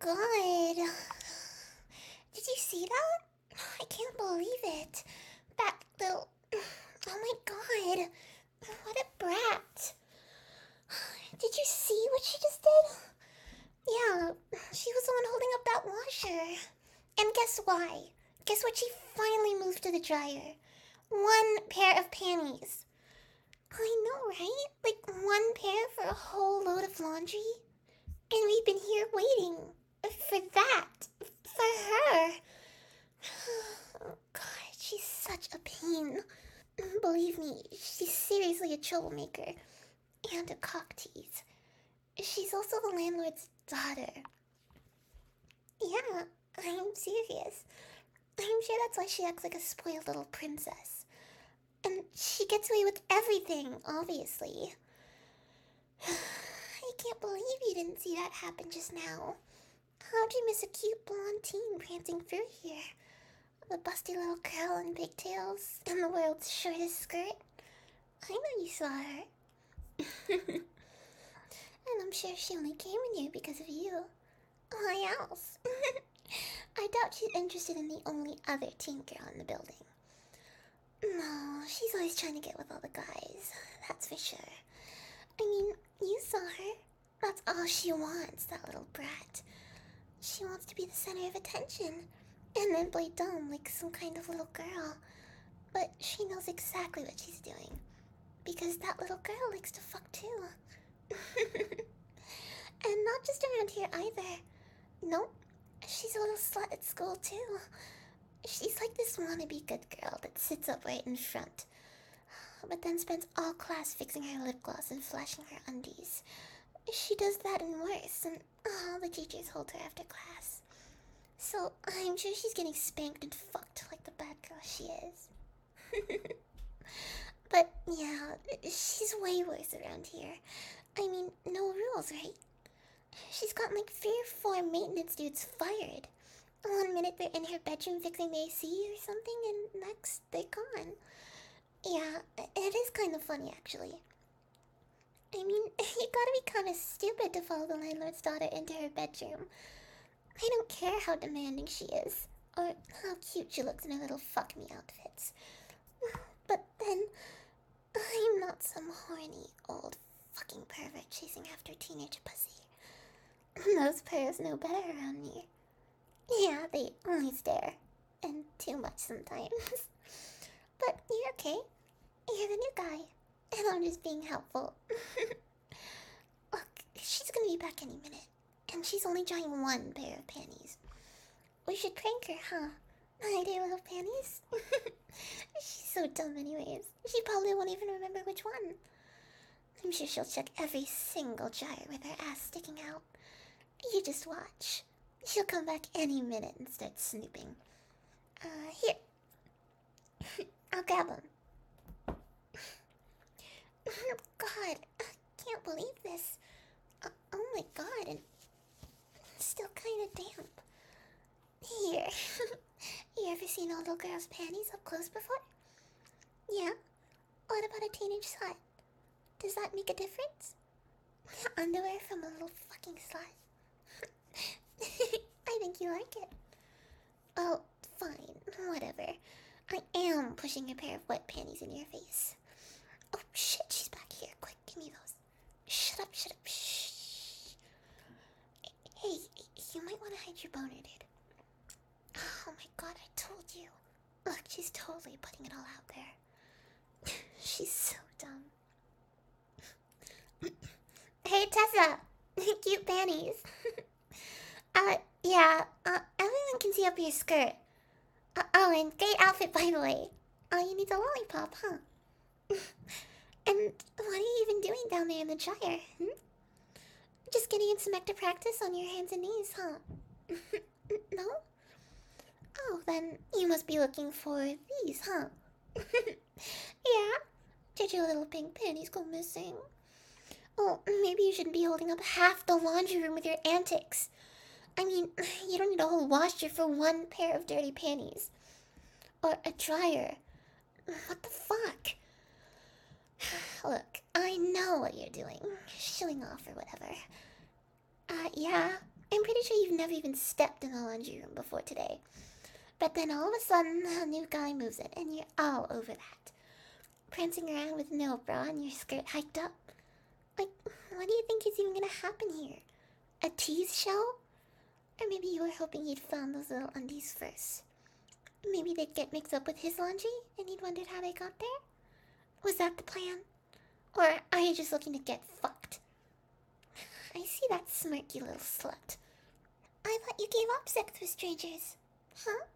god. Did you see that? I can't believe it. That little. Oh my god. What a brat. Did you see what she just did? Yeah, she was the one holding up that washer. And guess why? Guess what she finally moved to the dryer? One pair of panties. I know, right? Like one pair for a whole load of laundry? And we've been here waiting for that. For her. Oh god, she's such a pain. Believe me, she's seriously a troublemaker. And a cock tease. She's also the landlord's daughter. Yeah, I'm serious. I'm sure that's why she acts like a spoiled little princess. And she gets away with everything, obviously. I can't believe you didn't see that happen just now. How'd you miss a cute blonde teen prancing through here? The busty little girl in pigtails and the world's shortest skirt? I know you saw her. And I'm sure she only came in here because of you. Why else? I doubt she's interested in the only other teen girl in the building. No, she's always trying to get with all the guys. That's for sure. I mean, you saw her. That's all she wants, that little brat. She wants to be the center of attention. And then play dumb like some kind of little girl. But she knows exactly what she's doing. Because that little girl likes to fuck too. And not just around here either. Nope. She's a little slut at school too. She's like this wannabe good girl that sits up right in front, but then spends all class fixing her lip gloss and flashing her undies. She does that and worse, and all the teachers hold her after class. So I'm sure she's getting spanked and fucked like the bad girl she is. But yeah, she's way worse around here. I mean, no rules, right? She's got like 3 or 4 maintenance dudes fired. One minute they're in her bedroom fixing the AC or something, and next they're gone. Yeah, it is kind of funny actually. I mean, you gotta be kind of stupid to follow the landlord's daughter into her bedroom. I don't care how demanding she is, or how cute she looks in her little fuck me outfits. But then, I'm not some horny old fucking pervert chasing after teenage pussy. Those pervs know better around me. Yeah, they only stare. And too much sometimes. But you're okay. You're the new guy. And I'm just being helpful. Look, she's gonna be back any minute. And she's only drying 1 pair of panties. We should prank her, huh? Hi there, little panties. She's so dumb anyways. She probably won't even remember which one. I'm sure she'll check every single dryer with her ass sticking out. You just watch. She'll come back any minute and start snooping. Here. I'll grab him. Oh god, I can't believe this. Oh my god, and it's still kind of damp. Here. You ever seen a little girl's panties up close before? Yeah? What about a teenage slut? Does that make a difference? Underwear from a little fucking slut. I think you like it. Oh, fine, whatever. I am pushing a pair of wet panties in your face. Oh shit, she's back here. Quick, give me those. Shut up, shh. Hey, you might want to hide your boner, dude. Oh my god, I told you. Look, she's totally putting it all out there. She's so dumb. Hey, Tessa! Cute panties. Yeah, everyone can see up your skirt. Oh, and great outfit, by the way. Oh, you need a lollipop, huh? And what are you even doing down there in the dryer, Just getting in some active practice on your hands and knees, huh? No? Oh, then you must be looking for these, huh? Yeah? Did your little pink panties go missing? Oh, maybe you shouldn't be holding up half the laundry room with your antics. I mean, you don't need a whole washer for 1 pair of dirty panties. Or a dryer. What the fuck? Look, I know what you're doing. Showing off or whatever. Yeah, I'm pretty sure you've never even stepped in the laundry room before today. But then all of a sudden, a new guy moves in, and you're all over that. Prancing around with no bra and your skirt hiked up. Like, what do you think is even gonna happen here? A tease show? Or maybe you were hoping he'd found those little undies first. Maybe they'd get mixed up with his laundry, and he'd wondered how they got there? Was that the plan? Or are you just looking to get fucked? I see that smirk, you little slut. I thought you gave up sex with strangers. Huh?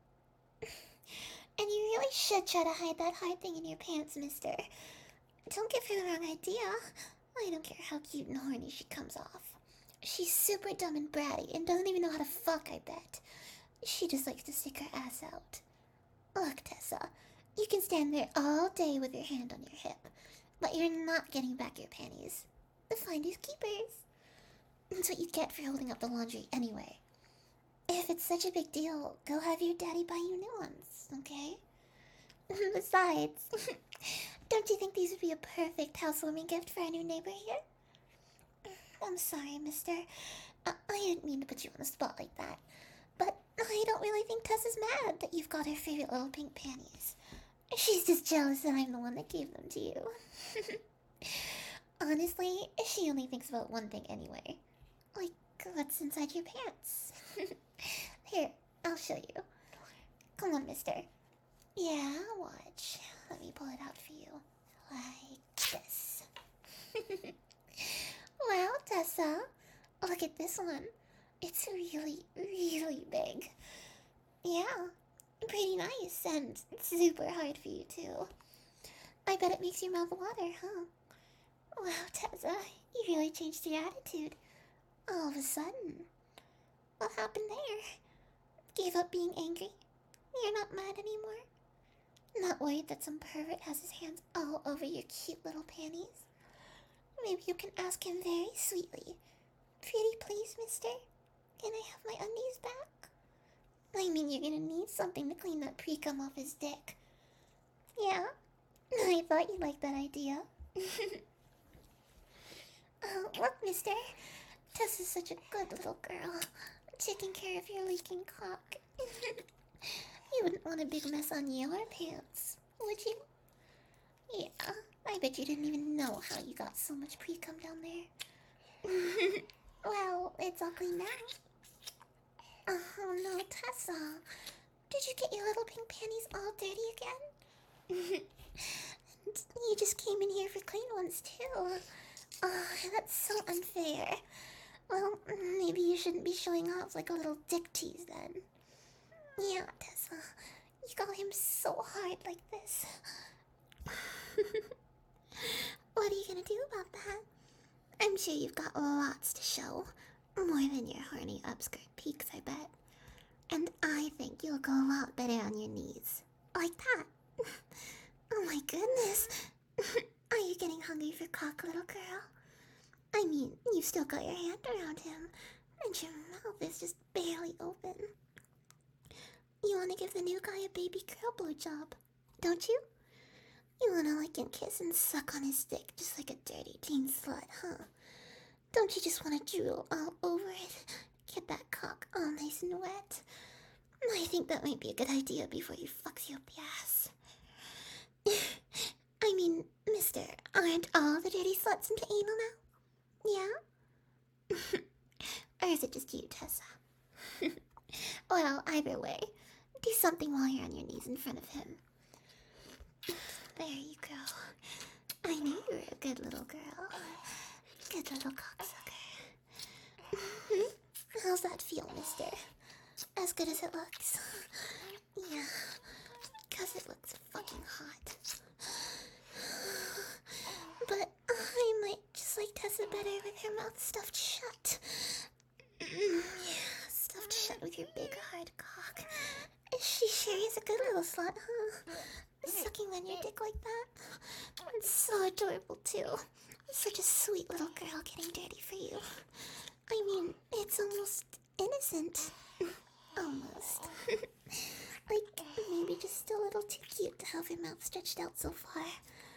And you really should try to hide that hard thing in your pants, mister. Don't give her the wrong idea. I don't care how cute and horny she comes off. She's super dumb and bratty and doesn't even know how to fuck, I bet. She just likes to stick her ass out. Look, Tessa, you can stand there all day with your hand on your hip, but you're not getting back your panties. The finders keepers. That's what you get for holding up the laundry anyway. If it's such a big deal, go have your daddy buy you new ones, okay? Besides, don't you think these would be a perfect housewarming gift for our new neighbor here? I'm sorry, mister. I didn't mean to put you on the spot like that. But I don't really think Tess is mad that you've got her favorite little pink panties. She's just jealous that I'm the one that gave them to you. Honestly, she only thinks about one thing anyway. Like, what's inside your pants? Here, I'll show you. Come on, mister. Yeah, watch. Let me pull it out for you. Like this. Well, Tessa, look at this one. It's really, really big. Yeah, pretty nice and super hard for you, too. I bet it makes your mouth water, huh? Wow, Tessa, you really changed your attitude. All of a sudden. What happened there? Gave up being angry? You're not mad anymore? Not worried that some pervert has his hands all over your cute little panties? Maybe you can ask him very sweetly. Pretty please, mister? Can I have my undies back? I mean, you're gonna need something to clean that pre-cum off his dick. Yeah? I thought you liked that idea. Look, mister. Tess is such a good little girl. Taking care of your leaking cock. You wouldn't want a big mess on your pants, would you? Yeah, I bet you didn't even know how you got so much pre-cum down there. Well, it's all clean now. Oh no, Tessa. Did you get your little pink panties all dirty again? And you just came in here for clean ones too. Oh, that's so unfair. Well, maybe you shouldn't be showing off like a little dick tease then. Yeah, Tessa, you got him so hard like this. What are you gonna do about that? I'm sure you've got lots to show. More than your horny upskirt peaks, I bet. And I think you'll go a lot better on your knees. Like that. Oh my goodness. Are you getting hungry for cock, little girl? I mean, you've still got your hand around him, and your mouth is just barely open. You want to give the new guy a baby girl blowjob, don't you? You want to lick and kiss and suck on his dick just like a dirty teen slut, huh? Don't you just want to drool all over it? Get that cock all nice and wet? I think that might be a good idea before he fucks you up the ass. I mean, mister, aren't all the dirty sluts into anal now? Yeah? Or is it just you, Tessa? Well, either way, do something while you're on your knees in front of him. There you go. I knew you were a good little girl. Good little cocksucker. How's that feel, mister? As good as it looks? Yeah, because it looks fucking hot. But I might just like Tessa better with her mouth stuffed shut. Yeah, stuffed shut with your big hard cock. She sure is a good little slut, huh? Sucking on your dick like that. It's so adorable, too. Such a sweet little girl getting dirty for you. I mean, it's almost innocent. Almost. Like, maybe just a little too cute to have her mouth stretched out so far.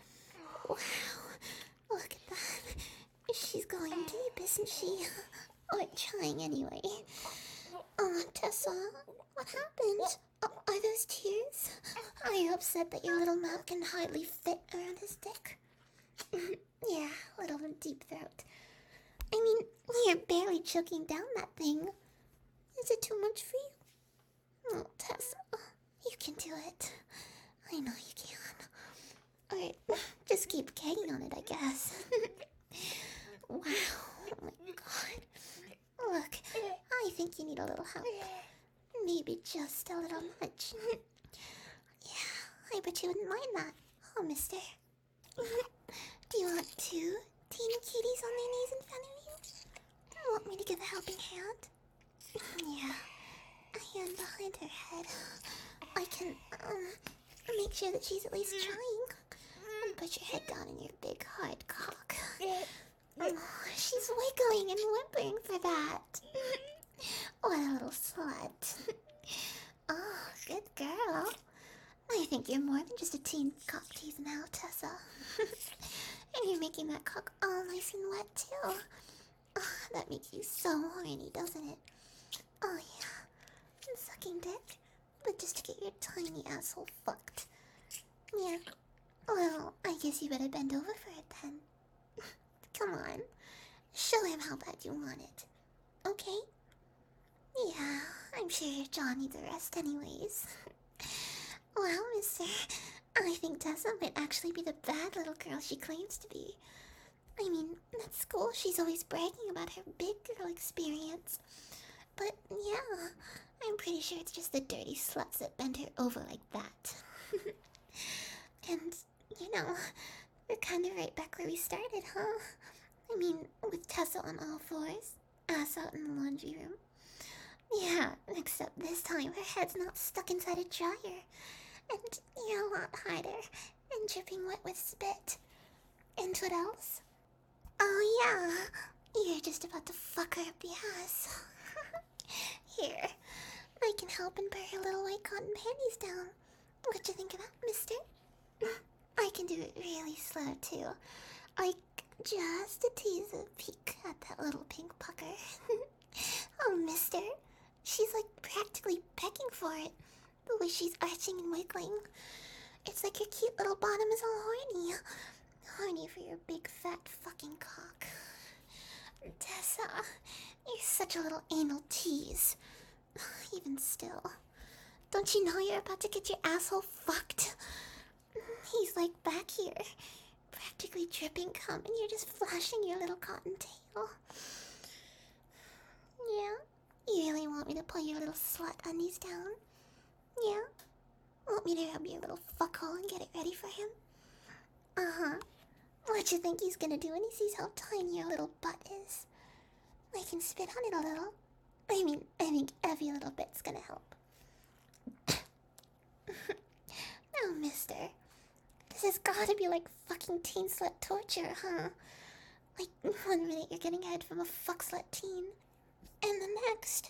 Wow. Look at that. She's going deep, isn't she? Or trying anyway. Oh, Tessa, what happened? Are those tears? Are you upset that your little mouth can hardly fit around his dick? Yeah, little deep throat. I mean, you're barely choking down that thing. Is it too much for you? Oh, Tessa, you can do it. I know you can. Alright, just keep gagging on it, I guess. Wow, oh my god. Look, I think you need a little help. Maybe just a little nudge. Yeah, I bet you wouldn't mind that, oh, mister. Do you want two teeny kitties on their knees in front of you? Want me to give a helping hand? Yeah, a hand behind her head. I can, make sure that she's at least trying. Put your head down in your big hard cock. Oh, she's wiggling and whimpering for that. What a little slut. Oh, good girl. I think you're more than just a teen cock tease now, Tessa. And you're making that cock all nice and wet, too. Oh, that makes you so horny, doesn't it? Oh, yeah. And sucking dick, but just to get your tiny asshole fucked. Yeah. Well, I guess you better bend over for it then. Come on. Show him how bad you want it. Okay? Yeah, I'm sure your jaw needs a rest anyways. Well, mister, I think Tessa might actually be the bad little girl she claims to be. I mean, at school she's always bragging about her big girl experience. But yeah, I'm pretty sure it's just the dirty sluts that bend her over like that. And, you know, we're kind of right back where we started, huh? I mean, with Tessa on all fours, ass out in the laundry room. Yeah, except this time her head's not stuck inside a dryer. And you're a lot harder and dripping wet with spit. And what else? Oh yeah, you're just about to fuck her up the ass. Here, I can help and put her little white cotton panties down. What you think of that, mister? I can do it really slow too. Like, just to tease a peek at that little pink pucker. Oh, mister, she's like practically begging for it. The way she's arching and wiggling. It's like your cute little bottom is all horny. Horny for your big fat fucking cock. Tessa, you're such a little anal tease. Even still. Don't you know you're about to get your asshole fucked? He's like back here, practically dripping cum, and you're just flashing your little cotton tail. Yeah? You really want me to pull your little slut undies down? Yeah? Want me to rub your little fuckhole and get it ready for him? Uh-huh. What you think he's gonna do when he sees how tiny your little butt is? I can spit on it a little. I think every little bit's gonna help. Now, mister, this has gotta be like fucking teen slut torture, huh? Like, 1 minute you're getting head from a fuck slut teen, and the next,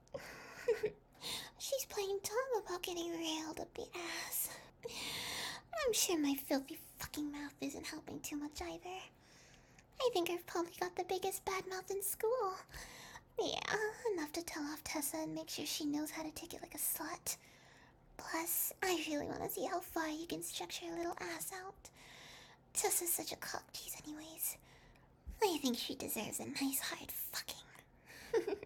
she's playing dumb about getting railed up the ass. I'm sure my filthy fucking mouth isn't helping too much either. I think I've probably got the biggest bad mouth in school. Yeah, enough to tell off Tessa and make sure she knows how to take it like a slut. Plus, I really want to see how far you can stretch your little ass out. Tessa's such a cock tease anyways. I think she deserves a nice hard fucking.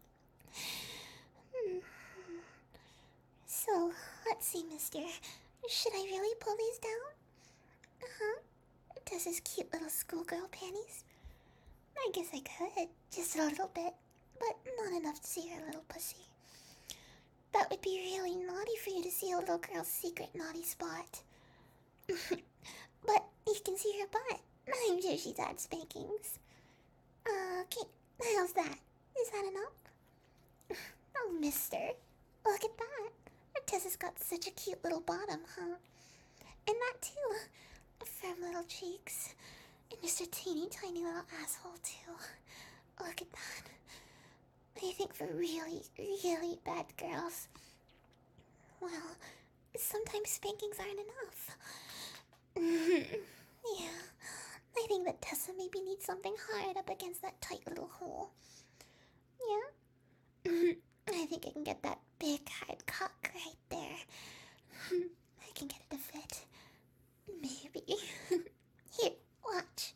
So, let's see, mister. Should I really pull these down? Uh-huh. Tessa's cute little schoolgirl panties. I guess I could, just a little bit, but not enough to see her little pussy. That would be really naughty for you to see a little girl's secret naughty spot. But you can see her butt. I'm sure she's had spankings. Okay, how's that? Is that enough? Oh, mister, look at that. Tessa's got such a cute little bottom, huh? And that too. Firm little cheeks. And just a teeny tiny little asshole too. Look at that. I think for really, really bad girls, well, sometimes spankings aren't enough. Yeah, I think that Tessa maybe needs something hard up against that tight little hole. think I can get that big hard cock right there. I can get it to fit. Maybe. Here, watch.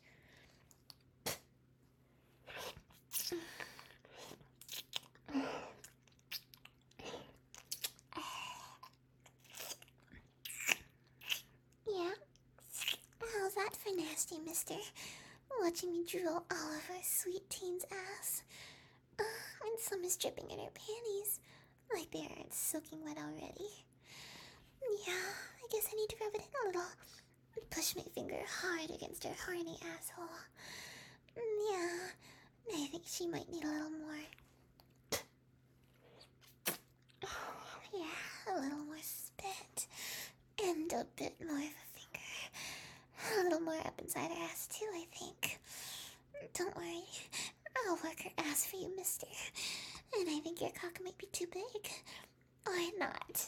Yeah? How's that for nasty, mister? Watching me drool all over a sweet teen's ass. And some is dripping in her panties. Like they aren't soaking wet already. Yeah, I guess I need to rub it in a little. Push my finger hard against her horny asshole. Yeah, I think she might need a little more. Yeah, a little more spit. And a bit more of a finger. A little more up inside her ass too, I think. Don't worry, I'll work her ass for you, mister. And I think your cock might be too big. Or not.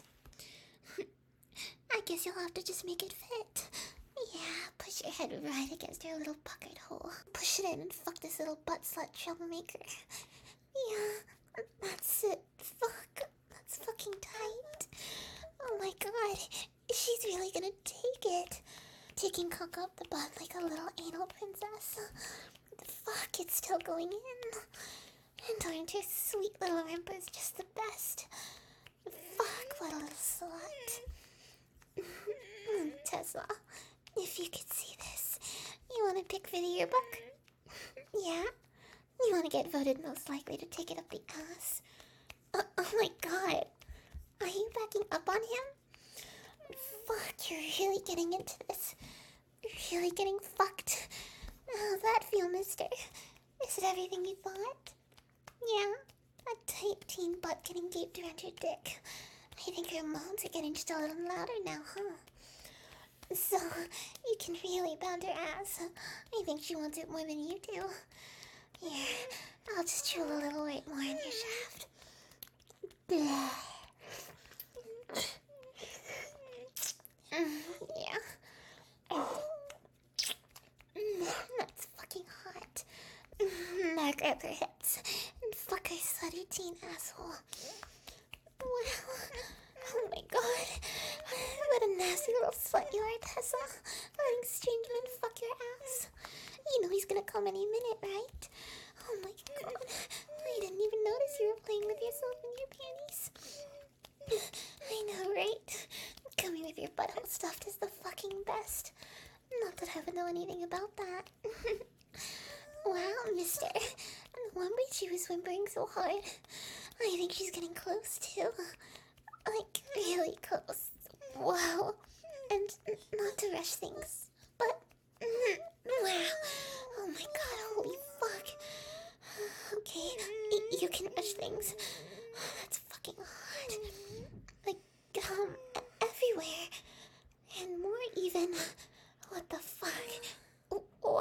I guess you'll have to just make it fit. Yeah, push your head right against her little puckered hole. Push it in and fuck this little butt slut troublemaker. Yeah, that's it. Fuck. That's fucking tight. Oh my god, she's really gonna take it. Taking cock up the butt like a little anal princess. Fuck, it's still going in. And aren't her sweet little rimpers just the best? Fuck, what a little slut. Tesla, if you could see this, you want to pick for the yearbook? Yeah? You want to get voted most likely to take it up the ass? Oh my god. Are you backing up on him? Fuck, you're really getting into this. You're really getting fucked. How's that feel, mister? Is it everything you thought? Yeah? A tight teen butt getting gaped around your dick. I think your moans are getting just a little louder now, huh? So, you can really pound her ass. I think she wants it more than you do. Here, I'll just drill a little right more in your shaft. Yeah. That's fucking hot. Now grab her hips and fuck her slutty teen asshole. Wow. Oh my god. What a nasty little slut you are, Tessa. Letting strange men fuck your ass. You know he's gonna come any minute, right? Oh my god. I didn't even notice you were playing with yourself in your panties. I know, right? Coming with your butthole stuffed is the fucking best. Not that I would know anything about that. Wow, mister. No wonder she was whimpering so hard. I think she's getting close, too. Like, really close. Wow. And not to rush things, but... wow. Oh my god, holy fuck. Okay, you can rush things. That's fucking hot. Like, everywhere. And more even. What the fuck? Wow.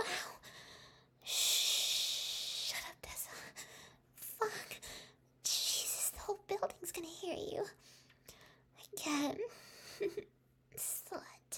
Shh. Shut up, Tessa. Fuck. Jesus, the whole building's gonna hear you. Again. Slut.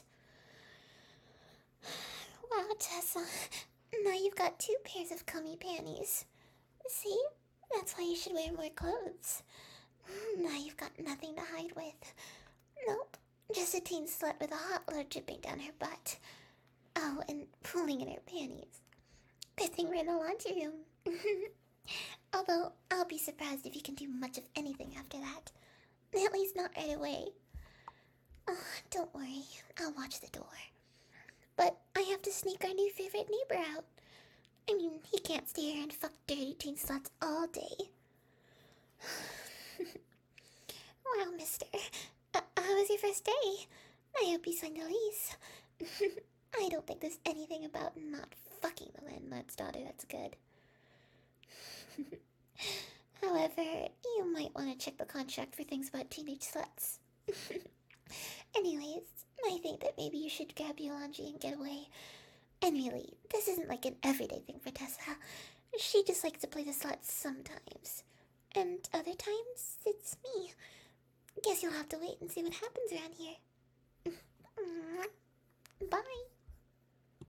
Wow, Tessa. Now you've got 2 pairs of cummy panties. See? That's why you should wear more clothes. Now you've got nothing to hide with. Nope. Just a teen slut with a hot load dripping down her butt. Oh, and pooling in her panties. Good thing we're in the laundry room. Although, I'll be surprised if you can do much of anything after that. At least not right away. Oh, don't worry. I'll watch the door. But I have to sneak our new favorite neighbor out. I mean, he can't stay here and fuck dirty teen sluts all day. Wow, mister. How was your first day? I hope you signed a lease. I don't think there's anything about not fucking the landlord's daughter that's good. However, you might want to check the contract for things about teenage sluts. Anyways, I think that maybe you should grab your laundry and get away. And really, this isn't like an everyday thing for Tessa. She just likes to play the slut sometimes. And other times, it's me. Guess you'll have to wait and see what happens around here. Bye.